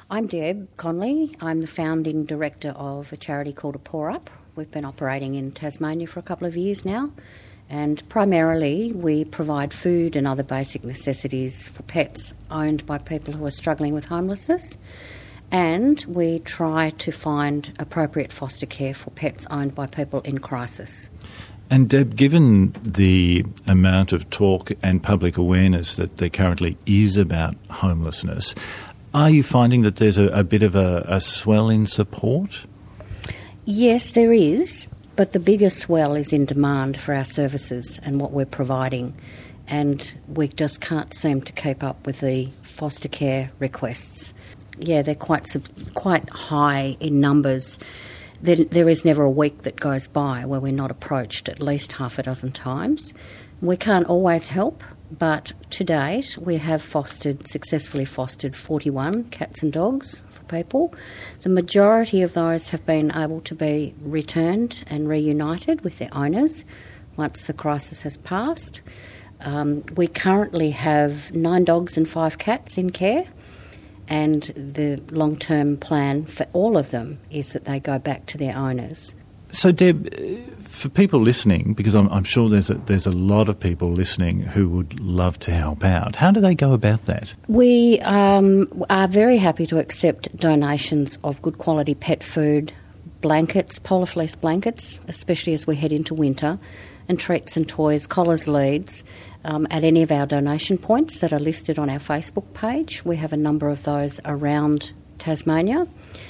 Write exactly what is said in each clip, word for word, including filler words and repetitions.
I'm Deb Conley. I'm the founding director of a charity called A Paw Up. We've been operating in Tasmania for a couple of years now, and primarily we provide food and other basic necessities for pets owned by people who are struggling with homelessness, and we try to find appropriate foster care for pets owned by people in crisis. And Deb, given the amount of talk and public awareness that there currently is about homelessness, are you finding that there's a, a bit of a, a swell in support? Yes, there is, but the bigger swell is in demand for our services and what we're providing, and we just can't seem to keep up with the foster care requests. Yeah, they're quite quite high in numbers. There, there is never a week that goes by where we're not approached at least half a dozen times. We can't always help, but to date we have fostered, successfully fostered forty-one cats and dogs for people. The majority of those have been able to be returned and reunited with their owners once the crisis has passed. Um, we currently have nine dogs and five cats in care, and the long-term plan for all of them is that they go back to their owners. So, Deb, for people listening, because I'm, I'm sure there's a, there's a lot of people listening who would love to help out, how do they go about that? We um, are very happy to accept donations of good quality pet food, blankets, polar fleece blankets, especially as we head into winter, and treats and toys, collars, leads, um, at any of our donation points that are listed on our Facebook page. We have a number of those around Tasmania.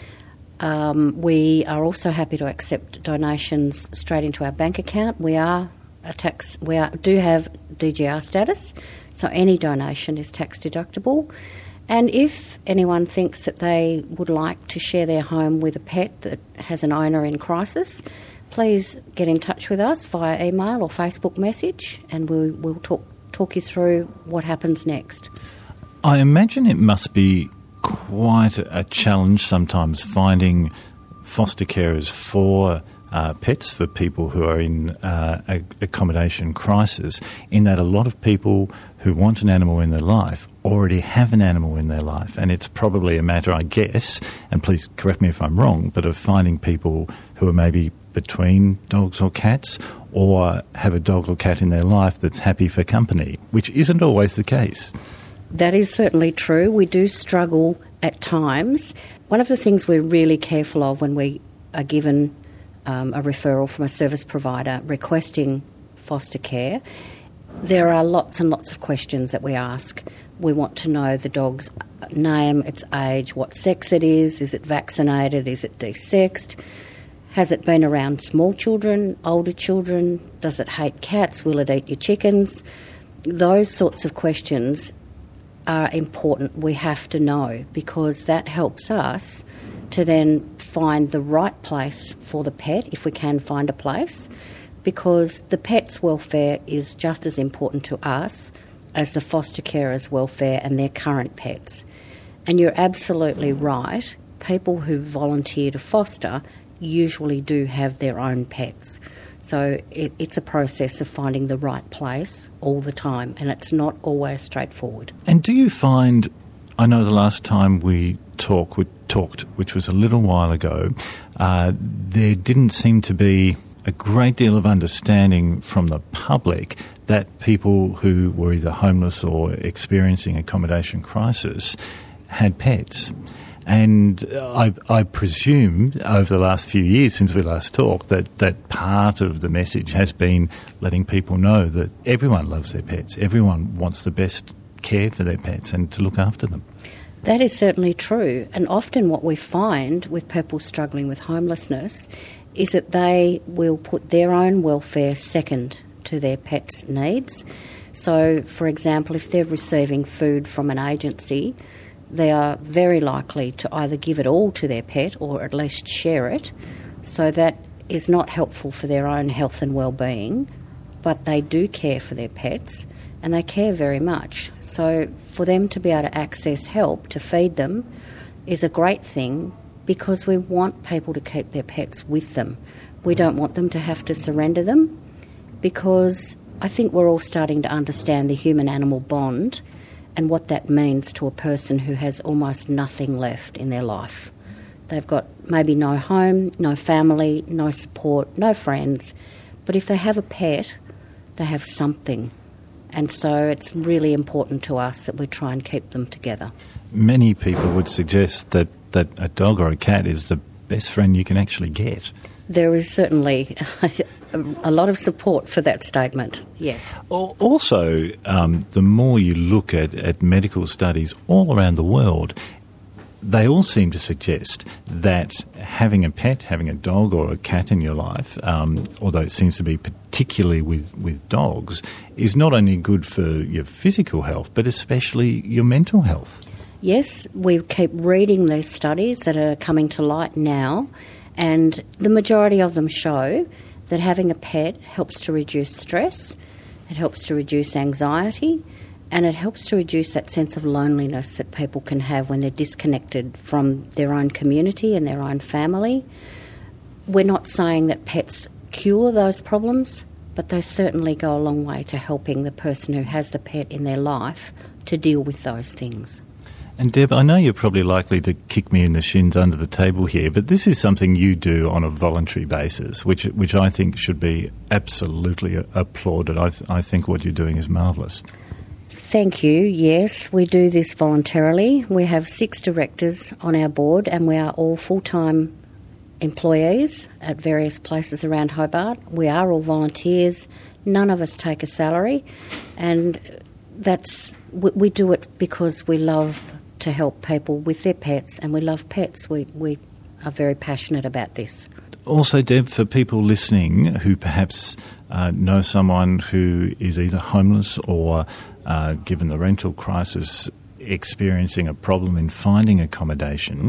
Um, we are also happy to accept donations straight into our bank account. We are a tax. We are, do have D G R status, so any donation is tax deductible. And if anyone thinks that they would like to share their home with a pet that has an owner in crisis, please get in touch with us via email or Facebook message, and we'll, we'll talk talk you through what happens next. I imagine it must be quite a challenge sometimes finding foster carers for uh, pets for people who are in uh, a accommodation crisis, in that a lot of people who want an animal in their life already have an animal in their life, and it's probably a matter, I guess, and please correct me if I'm wrong, but of finding people who are maybe between dogs or cats, or have a dog or cat in their life that's happy for company, which isn't always the case. That is certainly true. We do struggle at times. One of the things we're really careful of when we are given um, a referral from a service provider requesting foster care, there are lots and lots of questions that we ask. We want to know the dog's name, its age, what sex it is, is it vaccinated, is it desexed, has it been around small children, older children, does it hate cats, will it eat your chickens? Those sorts of questions are important. We have to know, because that helps us to then find the right place for the pet, if we can find a place, because the pet's welfare is just as important to us as the foster carer's welfare and their current pets. And you're absolutely right, people who volunteer to foster usually do have their own pets. So it, it's a process of finding the right place all the time, and it's not always straightforward. And do you find, I know the last time we talk, we talked, which was a little while ago, uh, there didn't seem to be a great deal of understanding from the public that people who were either homeless or experiencing accommodation crisis had pets. And I, I presume over the last few years since we last talked that, that part of the message has been letting people know that everyone loves their pets, everyone wants the best care for their pets and to look after them. That is certainly true, and often what we find with people struggling with homelessness is that they will put their own welfare second to their pets' needs. So, for example, if they're receiving food from an agency, they are very likely to either give it all to their pet or at least share it. So that is not helpful for their own health and well-being, but they do care for their pets and they care very much. So for them to be able to access help to feed them is a great thing, because we want people to keep their pets with them. We don't want them to have to surrender them, because I think we're all starting to understand the human-animal bond, and what that means to a person who has almost nothing left in their life. They've got maybe no home, no family, no support, no friends, but if they have a pet, they have something. And so it's really important to us that we try and keep them together. Many people would suggest that, that a dog or a cat is the best friend you can actually get. There is certainly a lot of support for that statement, yes. Also, um, the more you look at, at medical studies all around the world, they all seem to suggest that having a pet, having a dog or a cat in your life, um, although it seems to be particularly with, with dogs, is not only good for your physical health, but especially your mental health. Yes, we keep reading these studies that are coming to light now, and the majority of them show that having a pet helps to reduce stress, it helps to reduce anxiety, and it helps to reduce that sense of loneliness that people can have when they're disconnected from their own community and their own family. We're not saying that pets cure those problems, but they certainly go a long way to helping the person who has the pet in their life to deal with those things. And Deb, I know you're probably likely to kick me in the shins under the table here, but this is something you do on a voluntary basis, which which I think should be absolutely applauded. I, th- I think what you're doing is marvellous. Thank you. Yes, we do this voluntarily. We have six directors on our board and we are all full-time employees at various places around Hobart. We are all volunteers. None of us take a salary, and that's we, we do it because we love to help people with their pets, and we love pets. We, we are very passionate about this. Also, Deb, for people listening who perhaps uh, know someone who is either homeless or, uh, given the rental crisis, experiencing a problem in finding accommodation,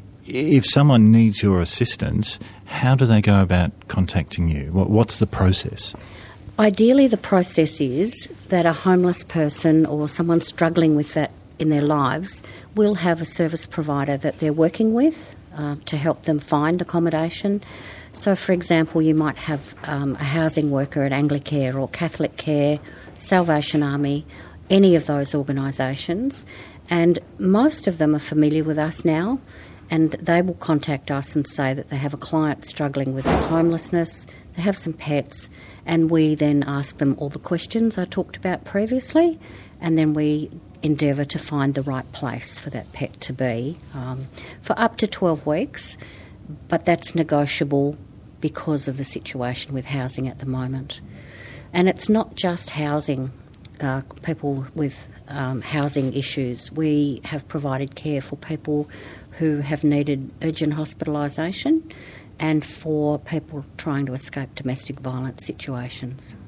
if someone needs your assistance, how do they go about contacting you? What, what's the process? Ideally, the process is that a homeless person or someone struggling with that in their lives will have a service provider that they're working with uh, to help them find accommodation. So, for example, you might have um, a housing worker at Anglicare or Catholic Care, Salvation Army, any of those organisations, and most of them are familiar with us now, and they will contact us and say that they have a client struggling with this homelessness, they have some pets, and we then ask them all the questions I talked about previously, and then we endeavour to find the right place for that pet to be um, for up to twelve weeks, but that's negotiable because of the situation with housing at the moment. And it's not just housing, uh, people with um, housing issues. We have provided care for people who have needed urgent hospitalisation and for people trying to escape domestic violence situations.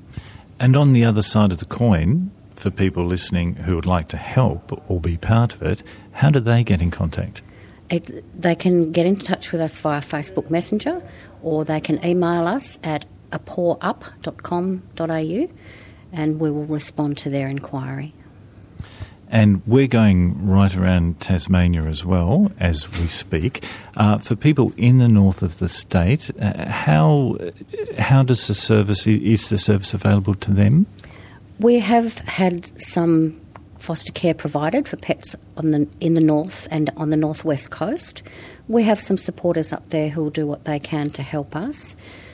And on the other side of the coin, for people listening who would like to help or be part of it, how do they get in contact? It, they can get in touch with us via Facebook Messenger, or they can email us at a paw up dot com dot a u, and we will respond to their inquiry. And we're going right around Tasmania as well as we speak. Uh, for people in the north of the state, uh, how how does the service, is the service available to them? We have had some foster care provided for pets on the in the north and on the northwest coast. We have some supporters up there who will do what they can to help us.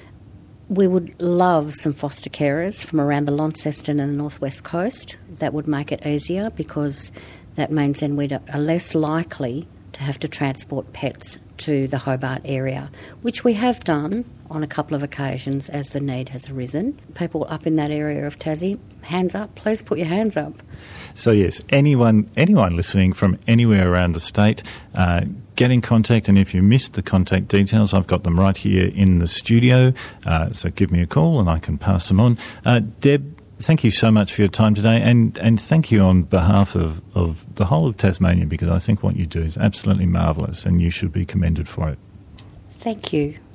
We would love some foster carers from around the Launceston and the northwest coast. That would make it easier because that means then we are less likely to have to transport pets to the Hobart area, which we have done on a couple of occasions as the need has arisen. People up in that area of Tassie, hands up, please put your hands up. So yes, anyone anyone listening from anywhere around the state, uh, get in contact, and if you missed the contact details, I've got them right here in the studio, uh, so give me a call and I can pass them on. Uh, Deb, thank you so much for your time today, and, and thank you on behalf of, of the whole of Tasmania, because I think what you do is absolutely marvellous and you should be commended for it. Thank you.